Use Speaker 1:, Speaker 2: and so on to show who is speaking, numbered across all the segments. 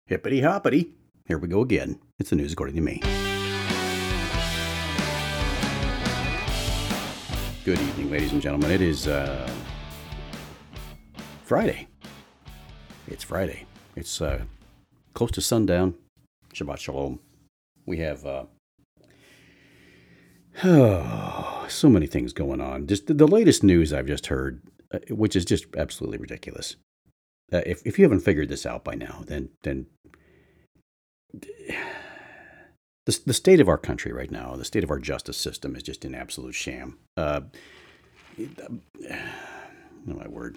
Speaker 1: Hippity hoppity. Here we go again. It's the news according to me. Good evening, ladies and gentlemen. It is Friday. It's Friday. It's close to sundown. Shabbat Shalom. We have so many things going on. Just the latest news I've just heard, which is just absolutely ridiculous. If you haven't figured this out by now, then the state of our country right now, the state of our justice system is just an absolute sham. Oh my word.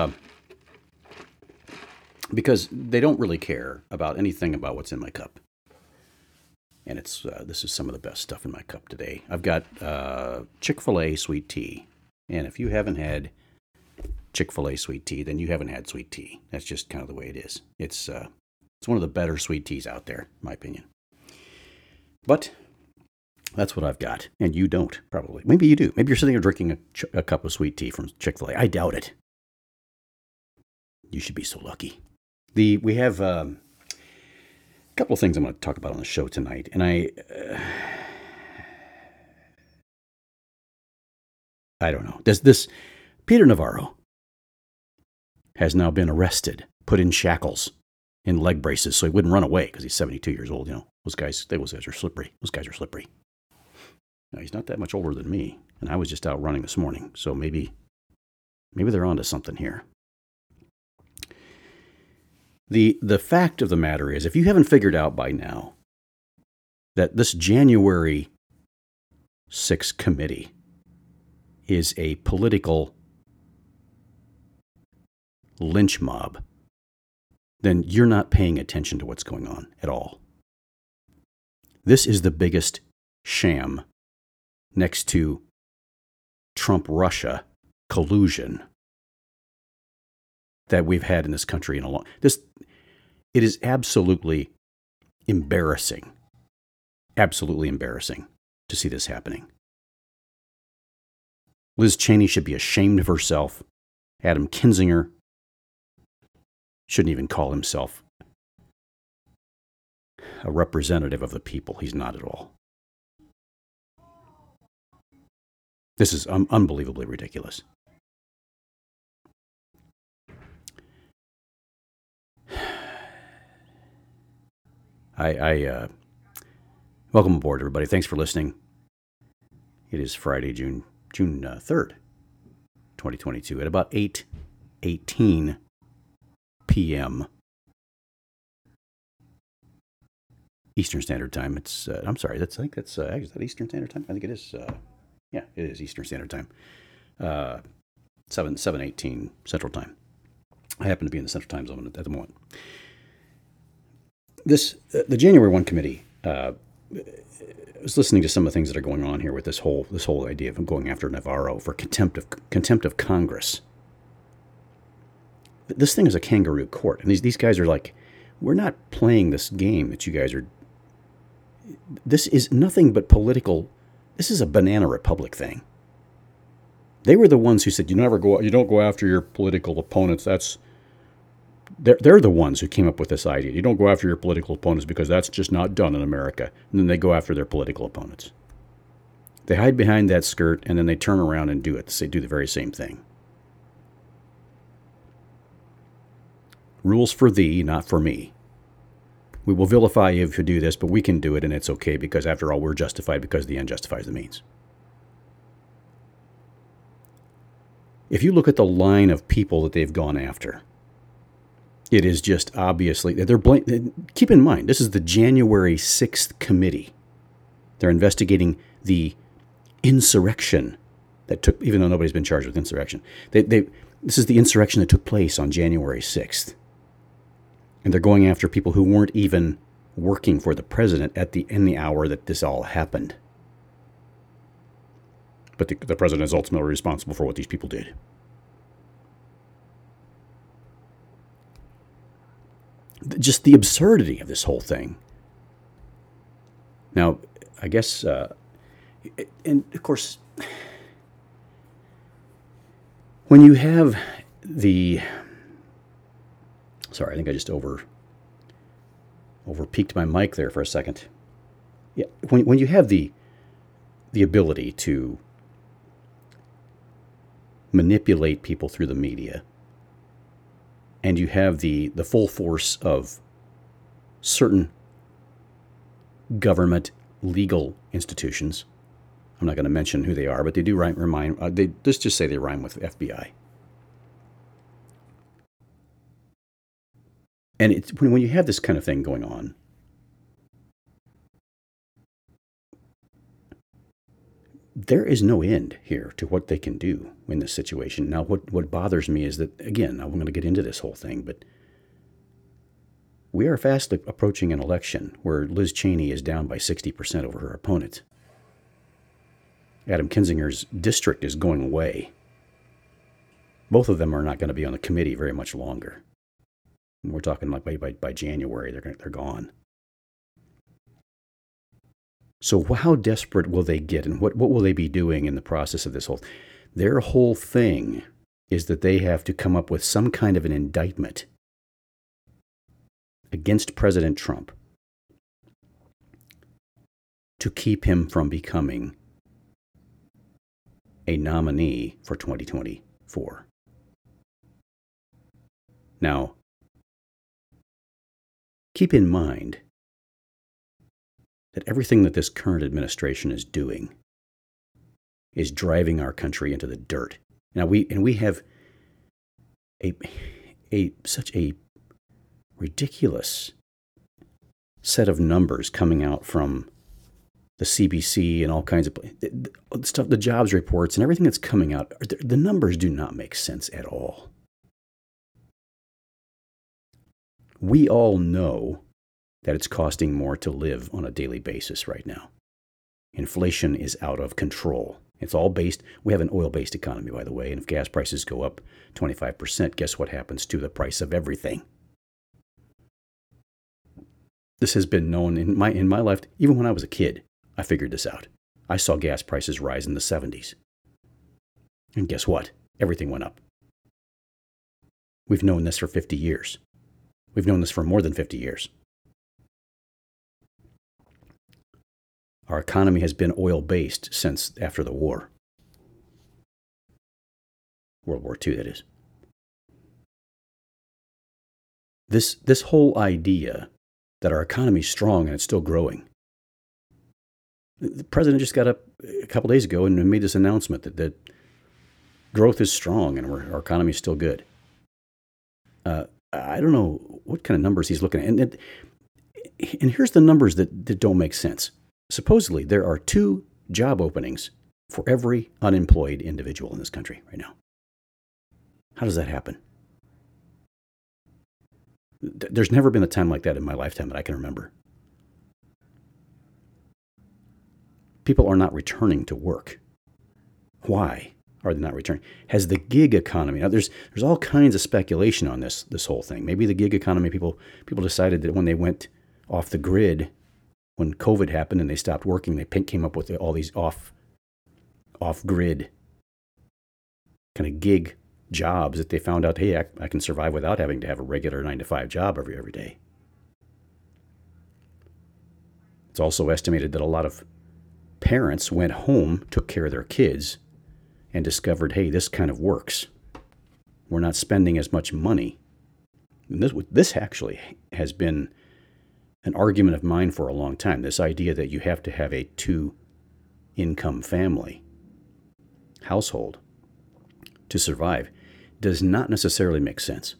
Speaker 1: Because they don't really care about anything about what's in my cup. And it's this is some of the best stuff in my cup today. I've got Chick-fil-A sweet tea. And if you haven't had Chick-fil-A sweet tea, then you haven't had sweet tea. That's just kind of the way it is. It's one of the better sweet teas out there, in my opinion. But that's what I've got. And you don't, probably. Maybe you do. Maybe you're sitting there drinking a cup of sweet tea from Chick-fil-A. I doubt it. You should be so lucky. We have a couple of things I'm going to talk about on the show tonight. And I don't know. This Peter Navarro has now been arrested, put in shackles, in leg braces, so he wouldn't run away because he's 72 years old. You know, those guys are slippery. Those guys are slippery. Now, he's not that much older than me, and I was just out running this morning, so maybe they're onto something here. The fact of the matter is, if you haven't figured out by now that this January 6th committee is a political lynch mob, then you're not paying attention to what's going on at all. This is the biggest sham next to Trump-Russia collusion that we've had in this country in a long. It is absolutely embarrassing to see this happening. Liz Cheney should be ashamed of herself. Adam Kinzinger shouldn't even call himself a representative of the people. He's not at all. This is unbelievably ridiculous. I welcome aboard, everybody. Thanks for listening. It is Friday, June 3rd, 2022, at about 8:18 p.m. Eastern Standard Time. It's I'm sorry. Is that Eastern Standard Time? I think it is. Yeah, it is Eastern Standard Time. 7:18 Central Time. I happen to be in the Central Time Zone at the moment. The January 1 committee. I was listening to some of the things that are going on here with this whole idea of him going after Navarro for contempt of Congress. This thing is a kangaroo court, and these guys are like, we're not playing this game that you guys are. This is nothing but political. This is a banana republic thing. They were the ones who said you don't go after your political opponents. They're the ones who came up with this idea. You don't go after your political opponents because that's just not done in America. And then they go after their political opponents. They hide behind that skirt, and then they turn around and do it. They do the very same thing. Rules for thee, not for me. We will vilify you if you do this, but we can do it, and it's okay because, after all, we're justified because the end justifies the means. If you look at the line of people that they've gone after, it is just obviously keep in mind, this is the January 6th committee. They're investigating the insurrection that took, even though nobody's been charged with insurrection. This is the insurrection that took place on January 6th. And they're going after people who weren't even working for the president in the hour that this all happened. But the president is ultimately responsible for what these people did. Just the absurdity of this whole thing. Now, I guess, and of course, when you have the, sorry, I think I just Over peaked my mic there for a second. Yeah, when you have the ability to manipulate people through the media, and you have the full force of certain government legal institutions. I'm not going to mention who they are, but they do let's just say they rhyme with FBI. And it's when you have this kind of thing going on, there is no end here to what they can do in this situation. Now, what bothers me is that, again, I'm going to get into this whole thing, but we are fast approaching an election where Liz Cheney is down by 60% over her opponent. Adam Kinzinger's district is going away. Both of them are not going to be on the committee very much longer. We're talking like by January, they're gone. So how desperate will they get, and what will they be doing in the process of this whole? Their whole thing is that they have to come up with some kind of an indictment against President Trump to keep him from becoming a nominee for 2024. Now, keep in mind that everything that this current administration is doing is driving our country into the dirt. Now we have such a ridiculous set of numbers coming out from the CBC and all kinds of stuff, the jobs reports and everything that's coming out. The numbers do not make sense at all. We all know that it's costing more to live on a daily basis right now. Inflation is out of control. It's all we have an oil-based economy, by the way, and if gas prices go up 25%, guess what happens to the price of everything? This has been known in my life. Even when I was a kid, I figured this out. I saw gas prices rise in the 70s. And guess what? Everything went up. We've known this for 50 years. We've known this for more than 50 years. Our economy has been oil-based since after the war. World War II, that is. This whole idea that our economy is strong and it's still growing. The president just got up a couple days ago and made this announcement that growth is strong and our economy is still good. I don't know what kind of numbers he's looking at. And here's the numbers that don't make sense. Supposedly, there are 2 job openings for every unemployed individual in this country right now. How does that happen? There's never been a time like that in my lifetime that I can remember. People are not returning to work. Why are they not returning? Has the gig economy, now there's all kinds of speculation on this whole thing. Maybe the gig economy, people decided that when they went off the grid, when COVID happened and they stopped working, they came up with all these off-grid kind of gig jobs that they found out, hey, I can survive without having to have a regular 9-to-5 job every day. It's also estimated that a lot of parents went home, took care of their kids, and discovered, hey, this kind of works. We're not spending as much money. And this actually has been an argument of mine for a long time, this idea that you have to have a 2-income family household to survive does not necessarily make sense.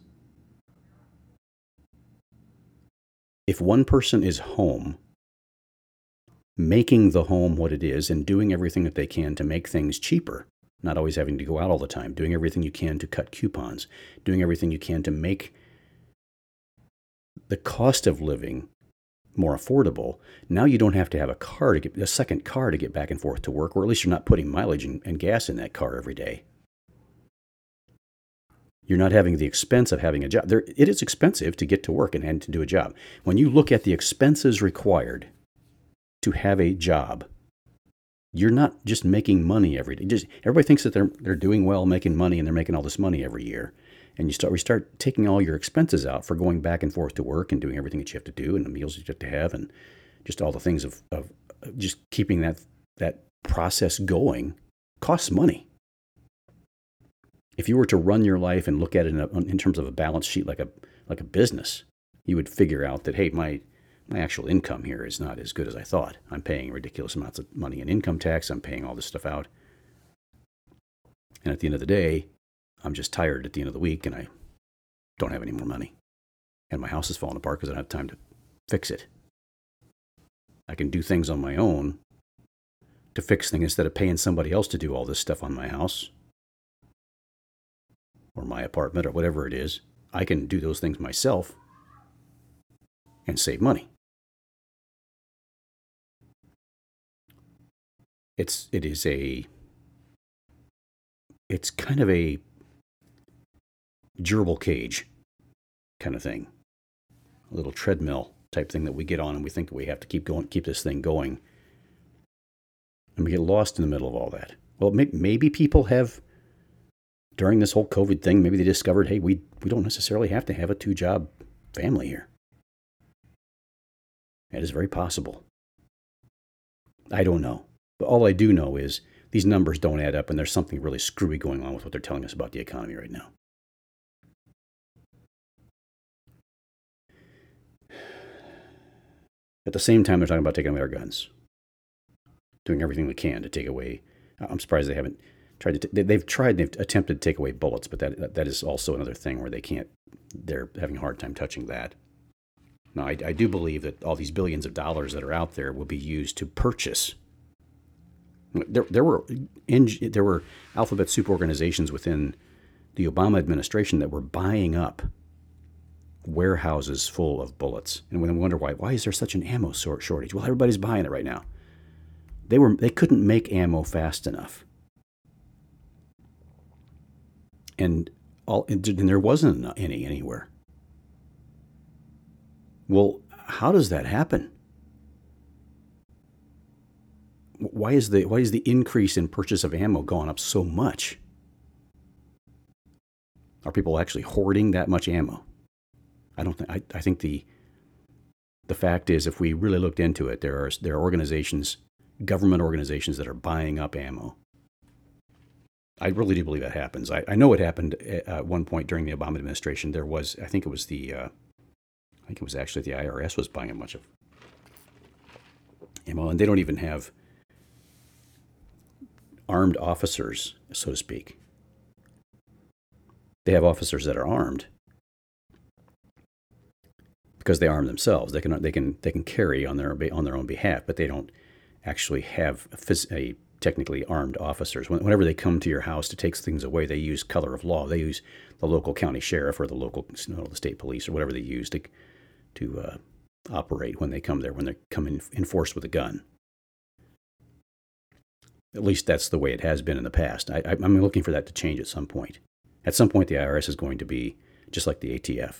Speaker 1: If one person is home, making the home what it is and doing everything that they can to make things cheaper, not always having to go out all the time, doing everything you can to cut coupons, doing everything you can to make the cost of living more affordable. Now you don't have to have a second car to get back and forth to work, or at least you're not putting mileage and gas in that car every day. You're not having the expense of having a job. It is expensive to get to work and to do a job. When you look at the expenses required to have a job, you're not just making money every day. Everybody thinks that they're doing well, making money, and they're making all this money every year. and we start taking all your expenses out for going back and forth to work and doing everything that you have to do and the meals that you have to have and just all the things of just keeping that process going costs money. If you were to run your life and look at it in terms of a balance sheet like a business, you would figure out that, hey, my actual income here is not as good as I thought. I'm paying ridiculous amounts of money in income tax. I'm paying all this stuff out. And at the end of the day, I'm just tired at the end of the week and I don't have any more money. And my house is falling apart because I don't have time to fix it. I can do things on my own to fix things instead of paying somebody else to do all this stuff on my house or my apartment or whatever it is. I can do those things myself and save money. It's kind of a gerbil cage kind of thing, a little treadmill type thing that we get on and we think we have to keep this thing going, and we get lost in the middle of all that. Well, maybe people have, during this whole COVID thing, maybe they discovered, hey, we don't necessarily have to have a 2-job family here. That is very possible. I don't know. But all I do know is these numbers don't add up and there's something really screwy going on with what they're telling us about the economy right now. At the same time, they're talking about taking away our guns, doing everything we can to take away. I'm surprised they haven't tried to. They've attempted to take away bullets, but that is also another thing where they can't. They're having a hard time touching that. Now, I do believe that all these billions of dollars that are out there will be used to purchase. There were alphabet soup organizations within the Obama administration that were buying up warehouses full of bullets. And when I wonder why is there such an ammo shortage? Well, everybody's buying it right now. They couldn't make ammo fast enough. And there wasn't any anywhere. Well, how does that happen? Why is the increase in purchase of ammo going up so much? Are people actually hoarding that much ammo? I don't think. I think the fact is, if we really looked into it, there are organizations, government organizations, that are buying up ammo. I really do believe that happens. I know it happened at one point during the Obama administration. There was, I think it was actually the IRS was buying a bunch of ammo, and they don't even have armed officers, so to speak. They have officers that are armed because they arm themselves. They can carry on their own behalf, but they don't actually have a technically armed officers. Whenever they come to your house to take things away, they use color of law. They use the local county sheriff or the local the state police or whatever they use to operate when they come there, when they come in force with a gun. At least that's the way it has been in the past. I'm looking for that to change at some point. At some point, the IRS is going to be just like the ATF.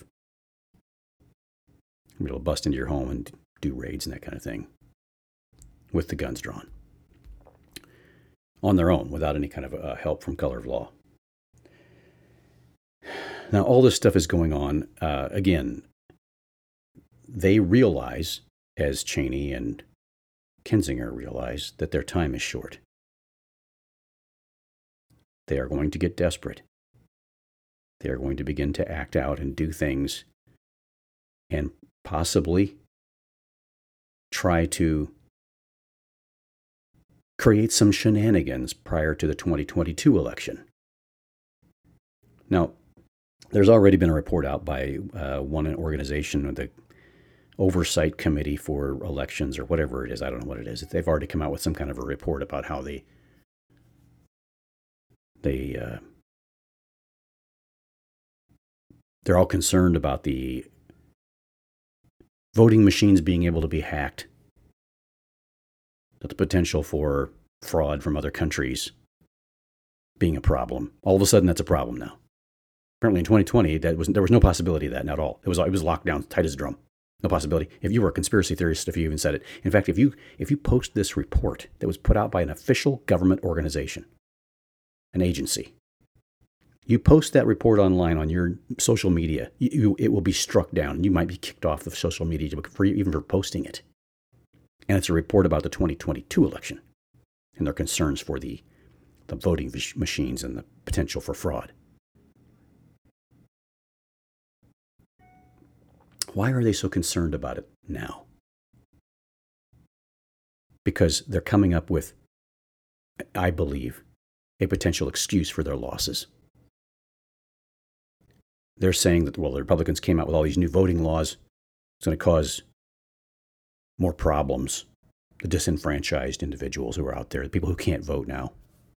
Speaker 1: It'll bust into your home and do raids and that kind of thing with the guns drawn on their own without any kind of help from color of law. Now, all this stuff is going on. Again, they realize, as Cheney and Kinzinger realize, that their time is short. They are going to get desperate. They are going to begin to act out and do things and possibly try to create some shenanigans prior to the 2022 election. Now, there's already been a report out by one organization, the Oversight Committee for Elections or whatever it is. I don't know what it is. They've already come out with some kind of a report about how they're all concerned about the voting machines being able to be hacked, that the potential for fraud from other countries being a problem. All of a sudden, that's a problem now. Apparently, in 2020, there was no possibility of that at all. It was locked down tight as a drum. No possibility. If you were a conspiracy theorist, if you even said it. In fact, if you post this report that was put out by an official government organization, an agency, You post that report online on your social media, it will be struck down. You might be kicked off of social media even for posting it. And it's a report about the 2022 election and their concerns for the voting machines and the potential for fraud. Why are they so concerned about it now? Because they're coming up with, I believe, a potential excuse for their losses. They're saying that, well, the Republicans came out with all these new voting laws. It's going to cause more problems. The disenfranchised individuals who are out there, the people who can't vote now.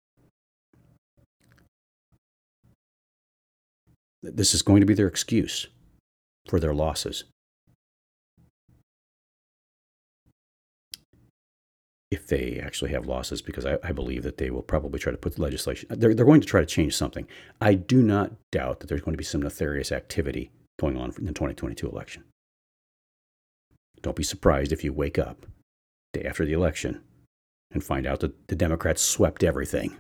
Speaker 1: This is going to be their excuse for their losses. If they actually have losses, because I believe that they will probably try to put the legislation. They're going to try to change something. I do not doubt that there's going to be some nefarious activity going on in the 2022 election. Don't be surprised if you wake up day after the election and find out that the Democrats swept everything.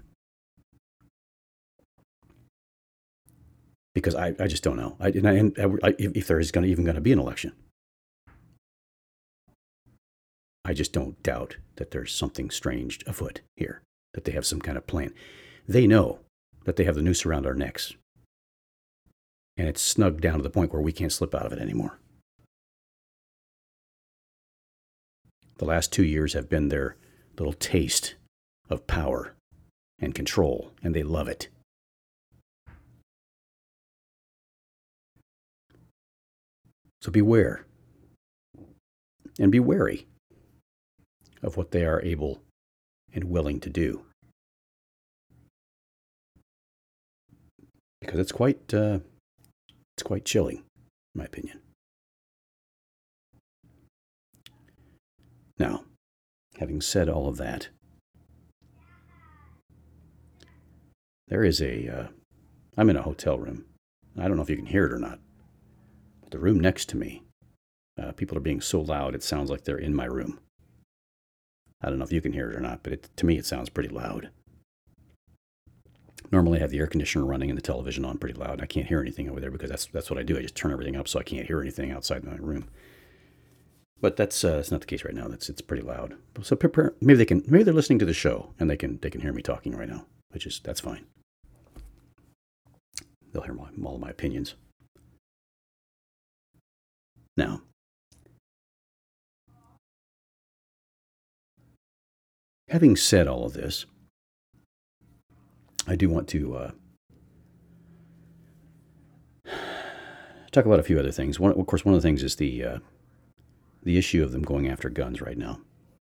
Speaker 1: Because I just don't know. If there is even going to be an election. I just don't doubt that there's something strange afoot here, that they have some kind of plan. They know that they have the noose around our necks. And it's snugged down to the point where we can't slip out of it anymore. The last 2 years have been their little taste of power and control, and they love it. So beware and be wary of what they are able and willing to do. Because it's quite chilling, in my opinion. Now, having said all of that, there is I'm in a hotel room. I don't know if you can hear it or not. But the room next to me, people are being so loud it sounds like they're in my room. I don't know if you can hear it or not, but to me it sounds pretty loud. Normally I have the air conditioner running and the television on pretty loud. I can't hear anything over there because that's what I do. I just turn everything up so I can't hear anything outside my room. But that's not the case right now. It's pretty loud. So prepare. Maybe they're listening to the show and they can hear me talking right now, that's fine. They'll hear all of my opinions. Now, having said all of this, I do want to talk about a few other things. Of course, one of the things is the issue of them going after guns right now.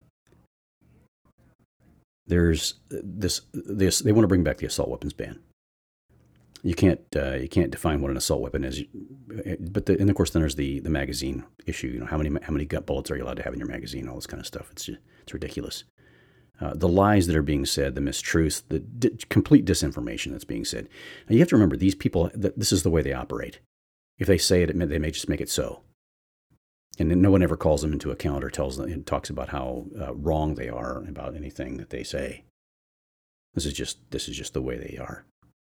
Speaker 1: There's this they want to bring back the assault weapons ban. You can't define what an assault weapon is, and of course then there's the magazine issue. You know, how many gun bullets are you allowed to have in your magazine? All this kind of stuff. It's ridiculous. The lies that are being said, the mistruths, the complete disinformation that's being said. Now you have to remember, these people, this is the way they operate. If they say it, they may just make it so. And then no one ever calls them into account or talks about how wrong they are about anything that they say. This is just the way they are.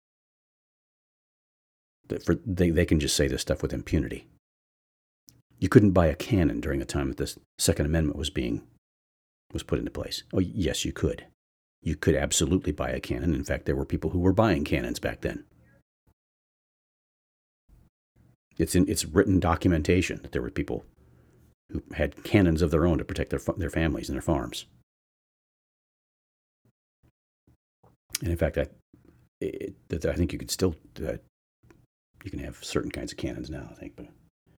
Speaker 1: They can just say this stuff with impunity. You couldn't buy a cannon during the time that this Second Amendment was put into place. Oh, yes, you could. You could absolutely buy a cannon. In fact, there were people who were buying cannons back then. It's written documentation that there were people who had cannons of their own to protect their families and their farms. And in fact, I think you could still you can have certain kinds of cannons now, I think, but.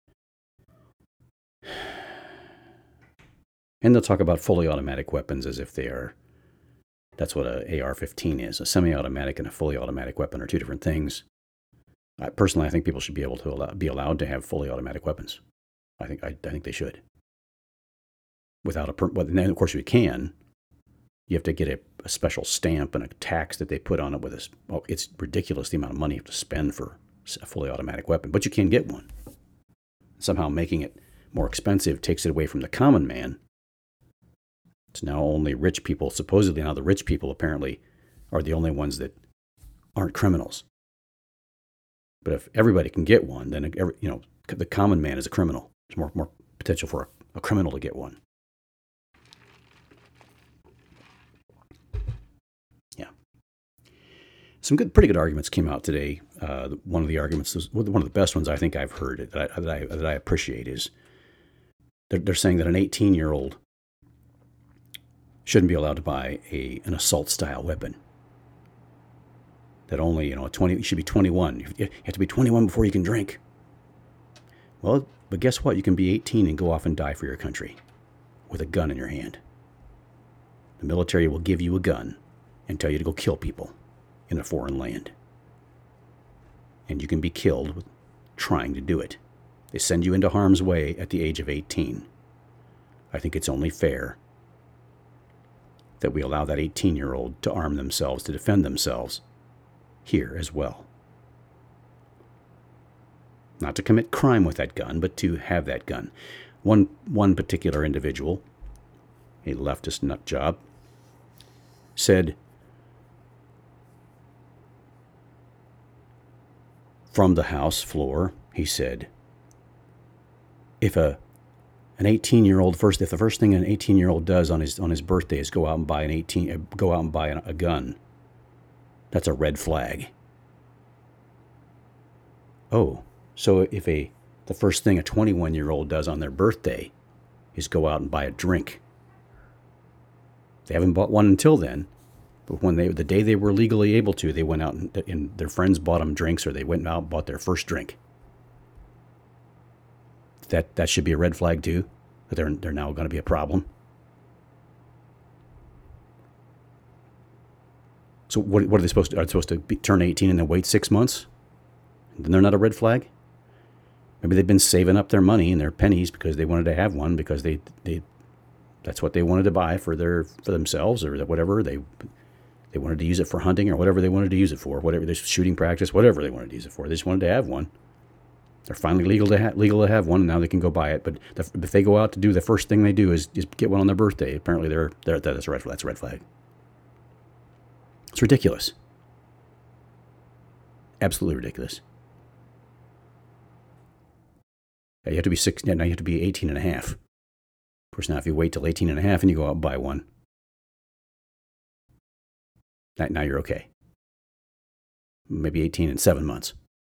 Speaker 1: And they'll talk about fully automatic weapons as if that's what a AR-15 is. A semi-automatic and a fully automatic weapon are two different things. Personally, I think people should be able to be allowed to have fully automatic weapons. I think they should. Without and then of course you can. You have to get a special stamp and a tax that they put on it it's ridiculous the amount of money you have to spend for a fully automatic weapon, but you can get one. Somehow making it more expensive takes it away from the common man. It's now only rich people. Supposedly now the rich people apparently are the only ones that aren't criminals. But if everybody can get one, then the common man is a criminal. There's more potential for a criminal to get one. Yeah. Some pretty good arguments came out today. One of the arguments, one of the best ones I think I've heard that I appreciate is they're saying that an 18-year-old shouldn't be allowed to buy an assault-style weapon. That only, you should be 21. You have to be 21 before you can drink. Well, but guess what? You can be 18 and go off and die for your country with a gun in your hand. The military will give you a gun and tell you to go kill people in a foreign land. And you can be killed trying to do it. They send you into harm's way at the age of 18. I think it's only fair that we allow that 18-year-old to arm themselves, to defend themselves here as well. Not to commit crime with that gun, but to have that gun. One particular individual, a leftist nut job, said from the House floor, he said, if the first thing an 18-year-old does on his birthday is go out and buy a gun, that's a red flag. Oh, so if the first thing a 21-year-old does on their birthday is go out and buy a drink, they haven't bought one until then, but the day they were legally able to, they went out and their friends bought them drinks, or they went out and bought their first drink. That should be a red flag too. That they're now going to be a problem. So what are they supposed to? Are they supposed to turn 18 and then wait 6 months? Then they're not a red flag. Maybe they've been saving up their money and their pennies because they wanted to have one, because they that's what they wanted to buy for themselves or whatever. They wanted to use it for hunting or whatever they wanted to use it for, whatever this shooting practice, whatever they wanted to use it for. They just wanted to have one. They're finally legal to have one, and now they can go buy it. But if they go out to do, the first thing they do is get one on their birthday. Apparently, that's a red flag. It's ridiculous. Absolutely ridiculous. You have to be 6. Now you have to be 18 and a half. Of course, now if you wait till 18 and a half and you go out and buy one, now you're okay. Maybe 18 and 7 months.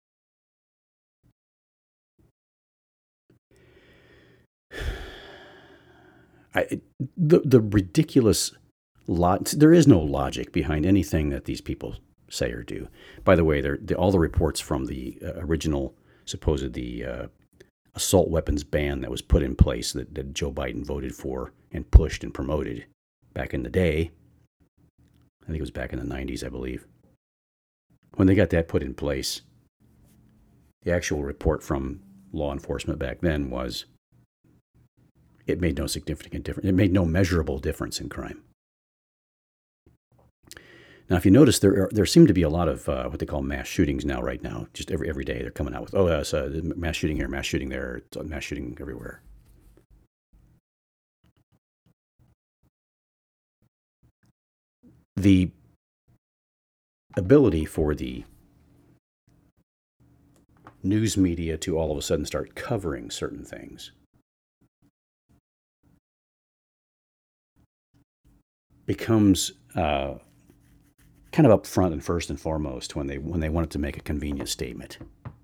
Speaker 1: The ridiculous there is no logic behind anything that these people say or do. By the way, all the reports from the original supposed assault weapons ban that was put in place that Joe Biden voted for and pushed and promoted back in the day. I think it was back in the 90s, I believe. When they got that put in place, the actual report from law enforcement back then was it made no significant difference. It made no measurable difference in crime. Now, if you notice, there seem to be a lot of what they call mass shootings right now. Just every day they're coming out with, it's a mass shooting here, mass shooting there, it's a mass shooting everywhere. The ability for the news media to all of a sudden start covering certain things becomes kind of up front and first and foremost when they wanted to make a convenient statement.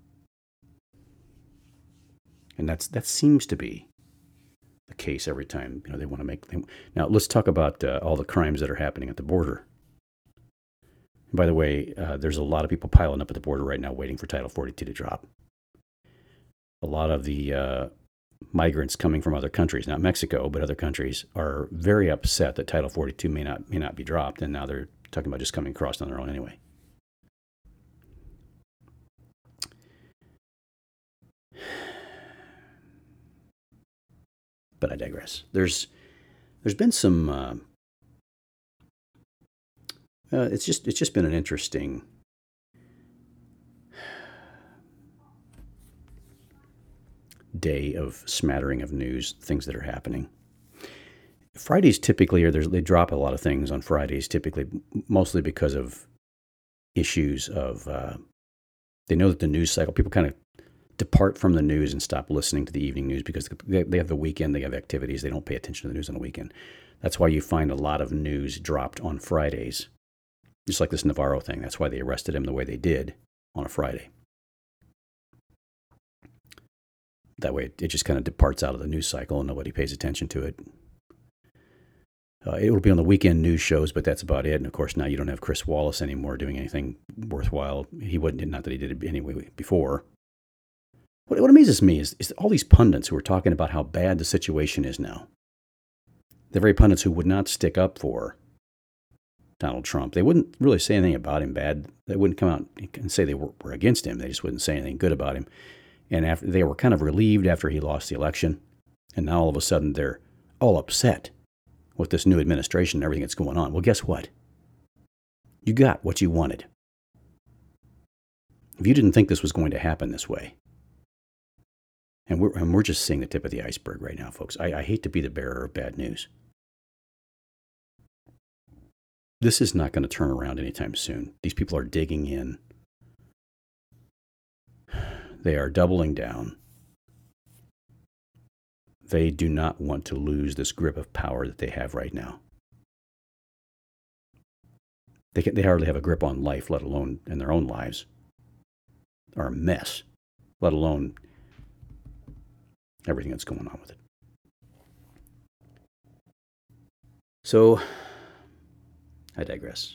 Speaker 1: And that seems to be the case every time they want to make them. Now let's talk about all the crimes that are happening at the border. And by the way, there's a lot of people piling up at the border right now waiting for Title 42 to drop. A lot of the migrants coming from other countries, not Mexico, but other countries, are very upset that Title 42 may not be dropped, and now they're talking about just coming across on their own anyway. But I digress. There's been some. It's just been an interesting day of smattering of news, things that are happening. Fridays typically they drop a lot of things on Fridays, typically mostly because of issues of They know that the news cycle, people kind of depart from the news and stop listening to the evening news because they have the weekend, they have activities, they don't pay attention to the news on the weekend. That's why you find a lot of news dropped on Fridays, just like this Navarro thing. That's why they arrested him the way they did on a Friday. That way it just kind of departs out of the news cycle and nobody pays attention to it. It will be on the weekend news shows, but that's about it. And of course, now you don't have Chris Wallace anymore doing anything worthwhile. He wouldn't, not that he did it anyway before. What amazes me is all these pundits who are talking about how bad the situation is now. The very pundits who would not stick up for Donald Trump. They wouldn't really say anything about him bad. They wouldn't come out and say they were against him. They just wouldn't say anything good about him. And after they were kind of relieved after he lost the election. And now all of a sudden they're all upset with this new administration and everything that's going on. Well, guess what? You got what you wanted. If you didn't think this was going to happen this way, and we're just seeing the tip of the iceberg right now, folks. I hate to be the bearer of bad news. This is not going to turn around anytime soon. These people are digging in. They are doubling down. They do not want to lose this grip of power that they have right now. They hardly have a grip on life, let alone in their own lives. Are a mess, let alone everything that's going on with it. So, I digress.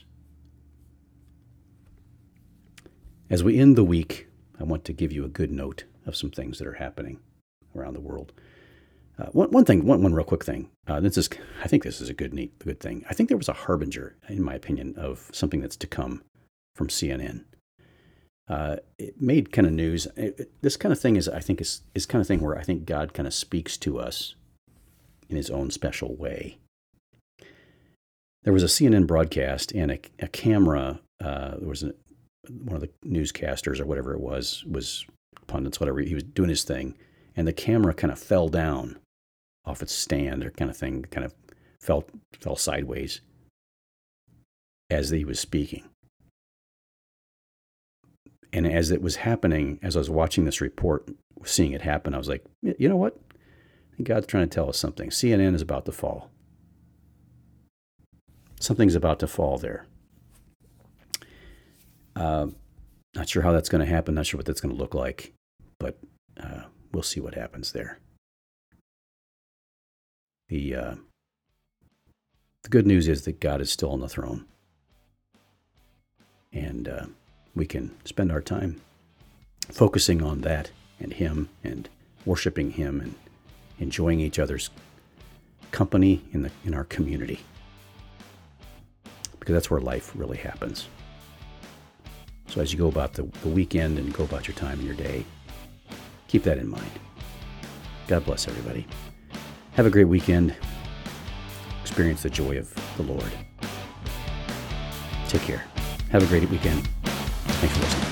Speaker 1: As we end the week, I want to give you a good note of some things that are happening around the world. One real quick thing. I think this is a good thing. I think there was a harbinger, in my opinion, of something that's to come from CNN. It made kind of news. This kind of thing is kind of thing where I think God kind of speaks to us in His own special way. There was a CNN broadcast, and a camera. There was one of the newscasters or whatever it was pundits, whatever. He was doing his thing, and the camera kind of fell down off its stand or kind of thing, kind of fell sideways as he was speaking. And as it was happening, as I was watching this report, seeing it happen, I was like, you know what? I think God's trying to tell us something. CNN is about to fall. Something's about to fall there. Not sure how that's going to happen. Not sure what that's going to look like. But we'll see what happens there. The good news is that God is still on the throne. And we can spend our time focusing on that and Him and worshiping Him and enjoying each other's company in our community. Because that's where life really happens. So as you go about the weekend and go about your time and your day, keep that in mind. God bless everybody. Have a great weekend. Experience the joy of the Lord. Take care. Have a great weekend. Thanks for listening.